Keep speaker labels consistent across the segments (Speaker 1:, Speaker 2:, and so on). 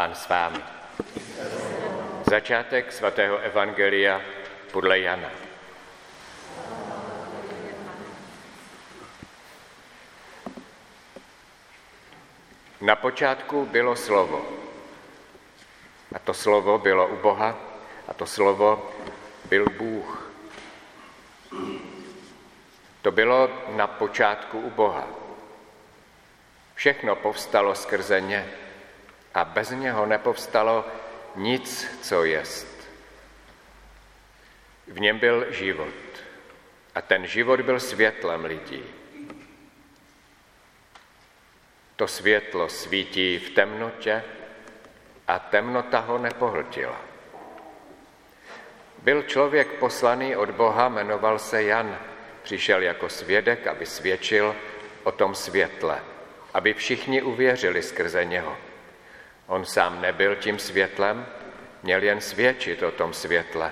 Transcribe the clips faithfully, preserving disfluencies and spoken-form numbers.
Speaker 1: Pán s vámi. Začátek svatého evangelia podle Jana. Na počátku bylo slovo. A to slovo bylo u Boha a to slovo byl Bůh. To bylo na počátku u Boha. Všechno povstalo skrze ně a bez něho nepovstalo nic, co jest. V něm byl život a ten život byl světlem lidí. To světlo svítí v temnotě a temnota ho nepohltila. Byl člověk poslaný od Boha, jmenoval se Jan. Přišel jako svědek, aby svědčil o tom světle, aby všichni uvěřili skrze něho. On sám nebyl tím světlem, měl jen svědčit o tom světle.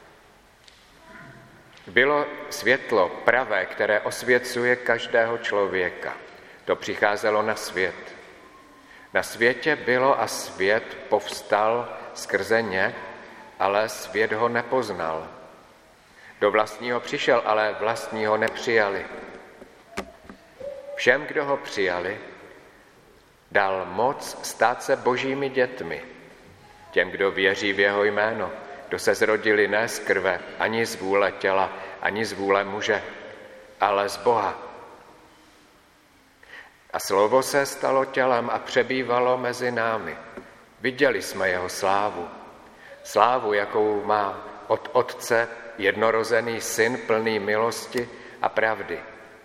Speaker 1: Bylo světlo pravé, které osvěcuje každého člověka. To přicházelo na svět. Na světě bylo a svět povstal skrze ně, ale svět ho nepoznal. Do vlastního přišel, ale vlastní ho nepřijali. Všem, kdo ho přijali, dal moc stát se božími dětmi. Těm, kdo věří v jeho jméno, kdo se zrodili ne z krve, ani z vůle těla, ani z vůle muže, ale z Boha. A slovo se stalo tělem a přebývalo mezi námi. Viděli jsme jeho slávu. Slávu, jakou má od Otce jednorozený syn plný milosti a pravdy.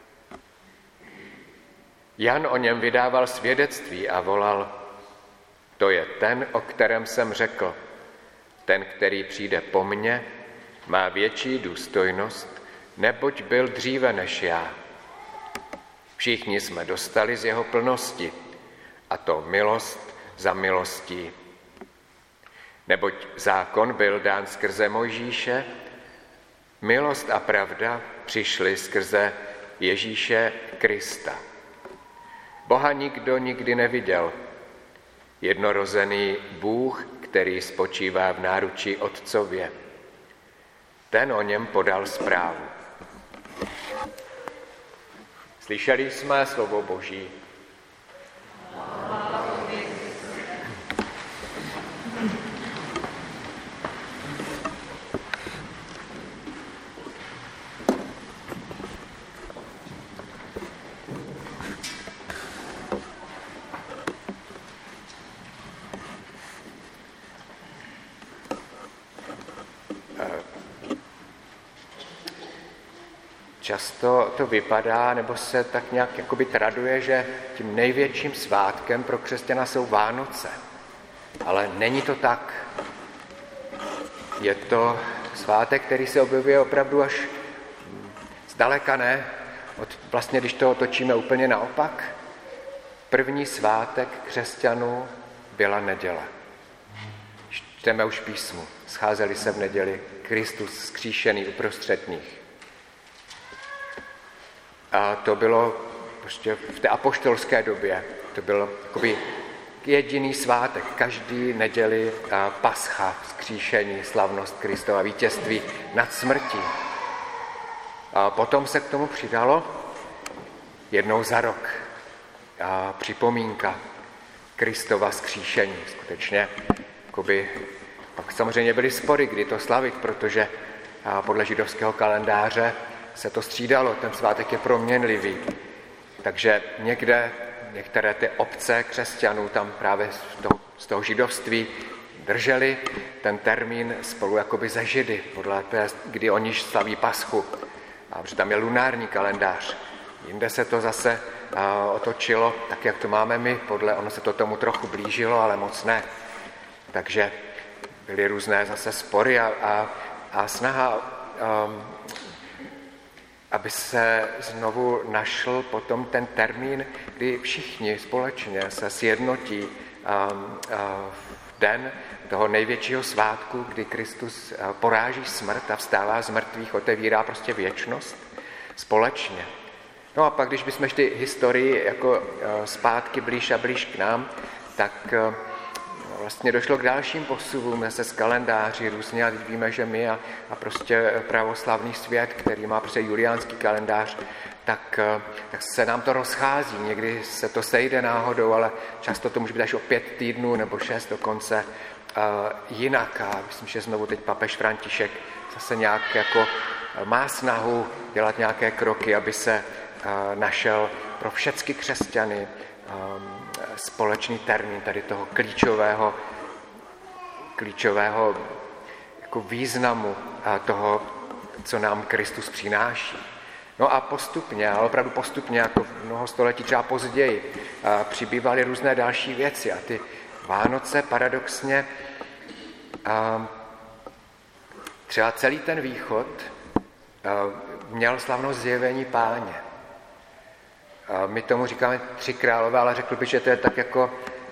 Speaker 1: Jan o něm vydával svědectví a volal: to je ten, o kterém jsem řekl. Ten, který přijde po mně, má větší důstojnost, neboť byl dříve než já. Všichni jsme dostali z jeho plnosti, a to milost za milostí. Neboť zákon byl dán skrze Mojžíše, milost a pravda přišly skrze Ježíše Krista. Boha nikdo nikdy neviděl. Jednorozený Bůh, který spočívá v náručí Otcově. Ten o něm podal zprávu. Slyšeli jsme slovo Boží. Často to vypadá, nebo se tak nějak jakoby traduje, že tím největším svátkem pro křesťana jsou Vánoce. Ale není to tak. Je to svátek, který se objevuje opravdu až zdaleka ne. Od, vlastně, když to otočíme úplně naopak, první svátek křesťanů byla neděle. Čteme už písmu. Scházeli se v neděli Kristus vzkříšený uprostřed nich. A to bylo prostě v té apoštolské době, to byl jakoby jediný svátek, každý neděli a pascha, vzkříšení, slavnost Kristova, vítězství nad smrtí. A potom se k tomu přidalo jednou za rok a připomínka Kristova vzkříšení. Skutečně, jakoby, pak samozřejmě byly spory, kdy to slavit, protože podle židovského kalendáře se to střídalo, ten svátek je proměnlivý. Takže někde, některé ty obce křesťanů tam právě z toho, z toho židovství drželi ten termín spolu jakoby ze Židy, podle té, kdy oni slaví paschu. A protože tam je lunární kalendář. Jinde se to zase a, otočilo, tak jak to máme my, podle, ono se to tomu trochu blížilo, ale moc ne. Takže byly různé zase spory a, a, a snaha um, aby se znovu našel potom ten termín, kdy všichni společně se sjednotí v den toho největšího svátku, kdy Kristus poráží smrt a vstává z mrtvých, otevírá prostě věčnost společně. No a pak, když bychom šli historii jako zpátky blíž a blíž k nám, tak vlastně došlo k dalším posuvům se z kalendáři různě a teď víme, že my a, a prostě pravoslavný svět, který má prostě juliánský kalendář, tak, tak se nám to rozchází. Někdy se to sejde náhodou, ale často to může být až o pět týdnů nebo šest dokonce uh, jinak. A myslím, že znovu teď papež František zase nějak jako má snahu dělat nějaké kroky, aby se uh, našel pro všechny křesťany um, společný termín tady toho klíčového, klíčového jako významu uh, toho, co nám Kristus přináší. No a postupně, ale opravdu postupně, jako mnoho století třeba později, uh, přibývaly různé další věci a ty Vánoce paradoxně uh, třeba celý ten východ uh, měl slavnost zjevení Páně. My tomu říkáme tři králové, ale řekl bych, že to je tak jako,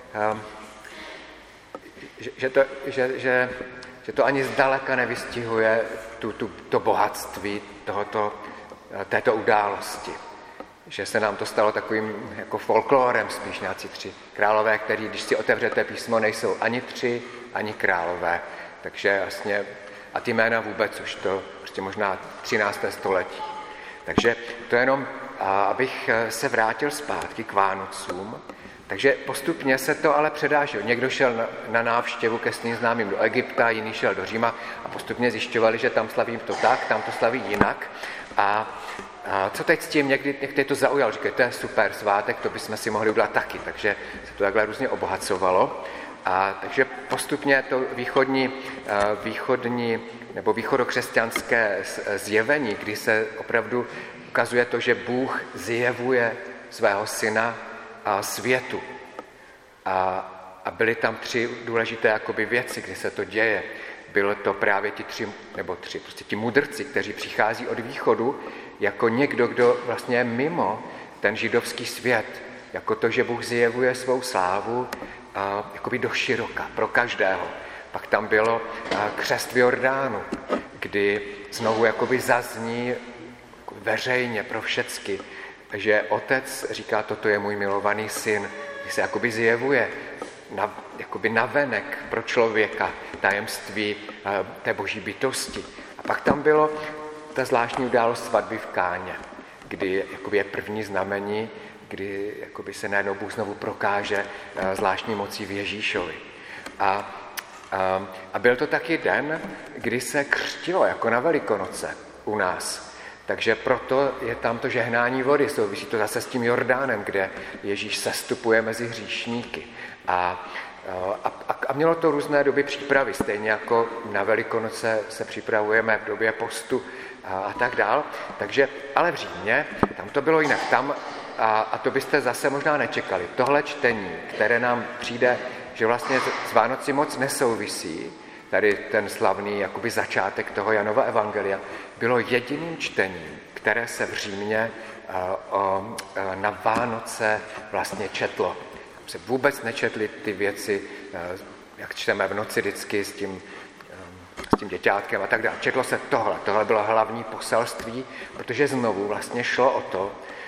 Speaker 1: že, že, to, že, že, že to ani zdaleka nevystihuje tu, tu, to bohatství tohoto, této události. Že se nám to stalo takovým jako folklorem spíš nějací tři králové, který, když si otevřete písmo, nejsou ani tři, ani králové. Takže vlastně, a ty jména vůbec už to prostě možná třinácté století. Takže to jenom, abych se vrátil zpátky k Vánocům. Takže postupně se to ale předá, že někdo šel na, na návštěvu ke svým známým do Egypta, jiný šel do Říma a postupně zjišťovali, že tam slaví to tak, tam to slaví jinak. A, a co teď s tím? Někdy, někdy to zaujal, říkají, to je super svátek, to bychom si mohli udělat taky. Takže se to takhle různě obohacovalo. A takže postupně to východní, východní nebo východokřesťanské zjevení, kdy se opravdu ukazuje to, že Bůh zjevuje svého syna a světu. A, a byly tam tři důležité jakoby věci, kdy se to děje. Bylo to právě ti tři, nebo tři, prostě ti mudrci, kteří přichází od východu, jako někdo, kdo vlastně je mimo ten židovský svět. Jako to, že Bůh zjevuje svou slávu a, jakoby do široka, pro každého. Pak tam bylo a, křest v Jordánu, kdy znovu jakoby zazní veřejně pro všecky, že otec říká, toto je můj milovaný syn, když se jakoby zjevuje na, jakoby navenek pro člověka tajemství té boží bytosti. A pak tam bylo ta zvláštní událost svatby v Káně, kdy jakoby je první znamení, kdy jakoby se najednou Bůh znovu prokáže zvláštní mocí v Ježíšovi. A, a, a byl to taky den, kdy se křtilo, jako na Velikonoce u nás. Takže proto je tam to žehnání vody, souvisí to zase s tím Jordánem, kde Ježíš sestupuje mezi hříšníky. A, a, a mělo to různé doby přípravy, stejně jako na Velikonoce se připravujeme v době postu a, a tak dál. Takže, ale v Římě, tam to bylo jinak. Tam, a, a to byste zase možná nečekali. Tohle čtení, které nám přijde, že vlastně s Vánoci moc nesouvisí, tady ten slavný jakoby začátek toho Janova evangelia, bylo jediným čtením, které se v Římě na Vánoce vlastně četlo. Se vůbec nečetli ty věci, jak čteme v noci vždycky s tím, s tím děťátkem a tak dále. Četlo se tohle, tohle bylo hlavní poselství, protože znovu vlastně šlo o to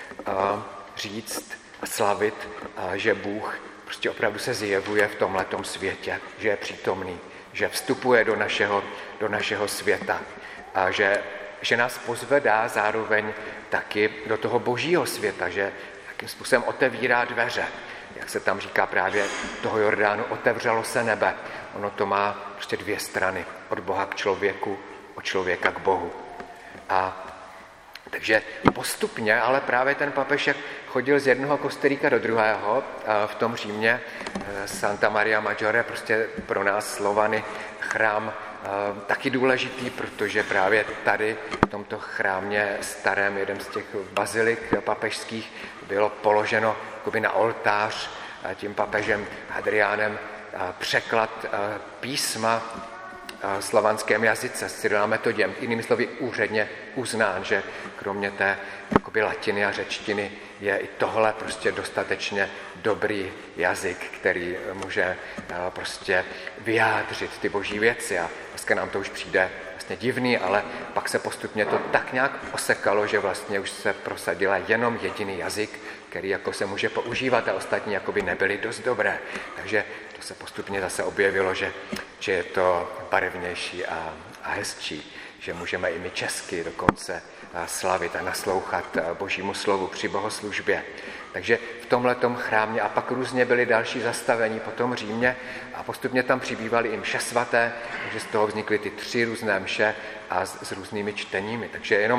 Speaker 1: říct a slavit, že Bůh prostě opravdu se zjevuje v tomhletom světě, že je přítomný, že vstupuje do našeho, do našeho světa a že, že nás pozvedá zároveň taky do toho božího světa, že jakým způsobem otevírá dveře. Jak se tam říká právě toho Jordánu, otevřelo se nebe. Ono to má prostě dvě strany, od Boha k člověku, od člověka k Bohu. A takže postupně, ale právě ten papež, jak chodil z jednoho kostelíka do druhého, v tom Římě, Santa Maria Maggiore, prostě pro nás Slovany chrám taky důležitý, protože právě tady v tomto chrámě starém, jeden z těch bazilik papežských, bylo položeno jakoby na oltář tím papežem Hadriánem překlad písma slovanském jazyce s Cyrilem a Metoděm, jinými slovy úředně uznán, že kromě té jakoby latiny a řečtiny je i tohle prostě dostatečně dobrý jazyk, který může prostě vyjádřit ty boží věci a dneska nám to už přijde vlastně divný, ale pak se postupně to tak nějak osekalo, že vlastně už se prosadila jenom jediný jazyk, který jako se může používat a ostatní jakoby nebyly dost dobré. Takže to se postupně zase objevilo, že, že je to barevnější a, a hezčí, že můžeme i my česky dokonce slavit a naslouchat Božímu slovu při bohoslužbě. Takže v tomhletom chrámě a pak různě byly další zastavení po tom Římě a postupně tam přibývaly i mše svaté, takže z toho vznikly ty tři různé mše a s, s různými čteními. Takže jenom,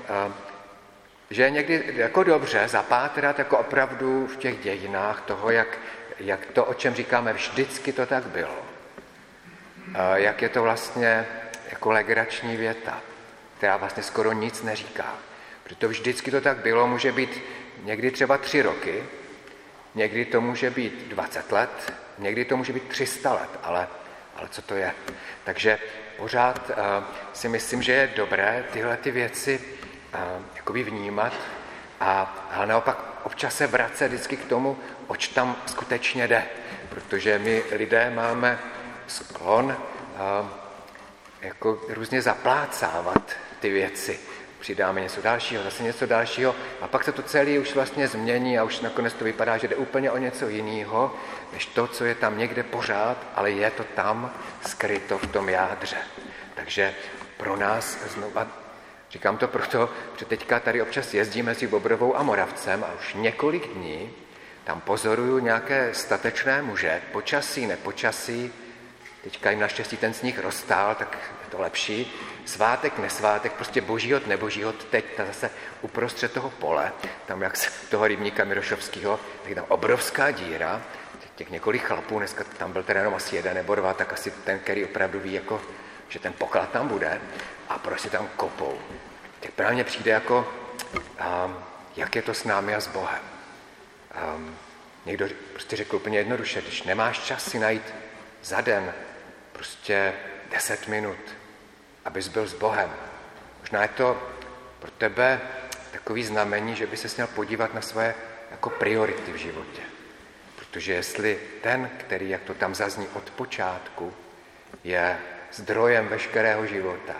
Speaker 1: že je někdy jako dobře zapátrat jako opravdu v těch dějinách toho, jak, jak to, o čem říkáme, vždycky to tak bylo. Jak je to vlastně jako legrační věta, která vlastně skoro nic neříká. Protože vždycky to tak bylo, může být někdy třeba tři roky, někdy to může být dvacet let, někdy to může být tři sta let, ale, ale co to je? Takže pořád uh, si myslím, že je dobré tyhle ty věci uh, jakoby vnímat a, a naopak občas se vracet vždycky k tomu, oč tam skutečně jde. Protože my lidé máme sklon uh, jako různě zaplácávat ty věci. Přidáme něco dalšího, zase něco dalšího a pak se to celé už vlastně změní a už nakonec to vypadá, že jde úplně o něco jiného, než to, co je tam někde pořád, ale je to tam skryto v tom jádře. Takže pro nás znova, říkám to proto, že teďka tady občas jezdím mezi Bobrovou a Moravcem a už několik dní tam pozoruju nějaké statečné muže, počasí, nepočasí, teďka jim naštěstí ten sníh roztál, tak je to lepší. Svátek, nesvátek, prostě boží hod, neboží hod, teď ta zase uprostřed toho pole, tam jak z toho rybníka Mirošovského, tak je tam obrovská díra, těch několik chlapů, dneska tam byl teda jenom asi jeden nebo dva, tak asi ten, který opravdu ví, jako, že ten poklad tam bude a prostě tam kopou. Tak právě přijde jako, um, jak je to s námi a s Bohem. Um, někdo prostě řekl úplně jednoduše, když nemáš čas si najít za den prostě deset minut, abys byl s Bohem. Možná je to pro tebe takový znamení, že by ses měl podívat na svoje jako priority v životě. Protože jestli ten, který, jak to tam zazní od počátku, je zdrojem veškerého života,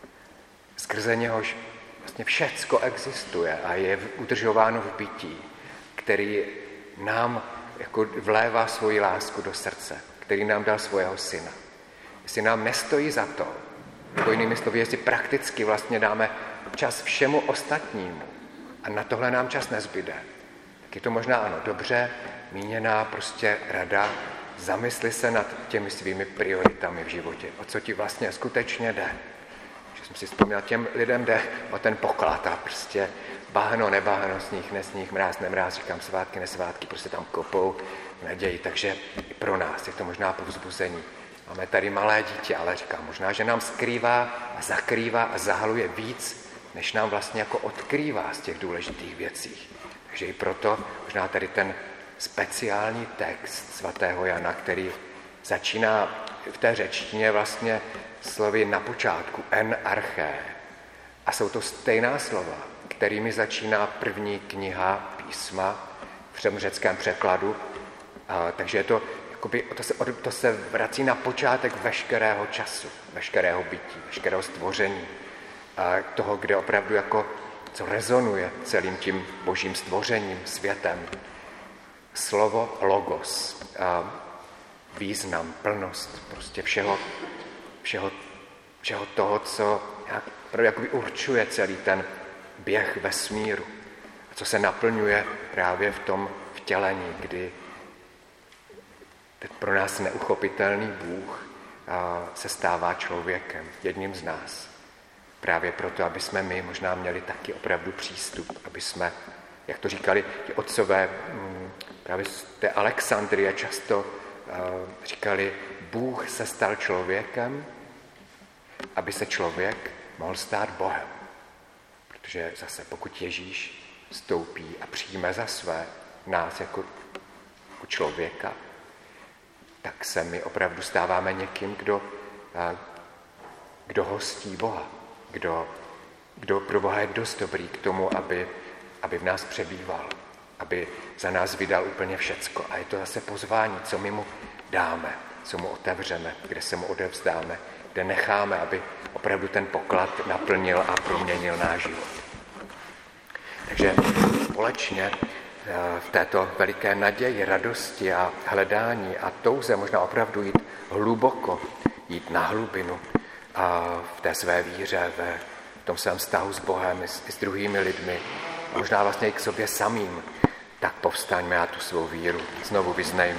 Speaker 1: skrze něhož vlastně všecko existuje a je udržováno v bytí, který nám jako vlévá svoji lásku do srdce, který nám dal svého syna. Jestli nám nestojí za to, jako jinými slovy, jestli prakticky vlastně dáme čas všemu ostatnímu a na tohle nám čas nezbyde, tak je to možná ano, dobře míněná prostě rada, zamysli se nad těmi svými prioritami v životě, o co ti vlastně skutečně jde. Že jsem si vzpomněl, těm lidem jde o ten poklad a prostě báhno, nebáhno, sníh, nesníh, mráz, nemráz, říkám svátky, nesvátky, prostě tam kopou naději, takže i pro nás je to možná povzbuzení. Máme tady malé dítě, ale říkám, možná, že nám skrývá a zakrývá a zahaluje víc, než nám vlastně jako odkrývá z těch důležitých věcí. Takže i proto možná tady ten speciální text svatého Jana, který začíná v té řečtině vlastně slovy na počátku, en arché. A jsou to stejná slova, kterými začíná první kniha písma v řeckém překladu. A, takže je to, jakoby, to, se, to se vrací na počátek veškerého času, veškerého bytí, veškerého stvoření. A toho, kde opravdu jako, co rezonuje celým tím božím stvořením, světem. Slovo logos, a význam, plnost, prostě všeho, všeho, všeho toho, co jakoby určuje celý ten běh vesmíru, co se naplňuje právě v tom vtělení, kdy ten pro nás neuchopitelný Bůh se stává člověkem, jedním z nás. Právě proto, aby jsme my možná měli taky opravdu přístup, aby jsme, jak to říkali ti otcové, právě z té Alexandrie často říkali, Bůh se stal člověkem, aby se člověk mohl stát Bohem. Protože zase pokud Ježíš vstoupí a přijme za své nás jako, jako člověka, tak se my opravdu stáváme někým, kdo, kdo hostí Boha, kdo, kdo pro Boha je dost dobrý k tomu, aby, aby v nás přebýval, aby za nás vydal úplně všecko. A je to zase pozvání, co my mu dáme, co mu otevřeme, kde se mu odevzdáme, kde necháme, aby opravdu ten poklad naplnil a proměnil náš život. Takže společně v této veliké naději, radosti a hledání a touze možná opravdu jít hluboko, jít na hlubinu a v té své víře, ve tom svém vztahu s Bohem i s, i s druhými lidmi, a možná vlastně i k sobě samým, tak povstaňme a tu svou víru znovu vyznejme.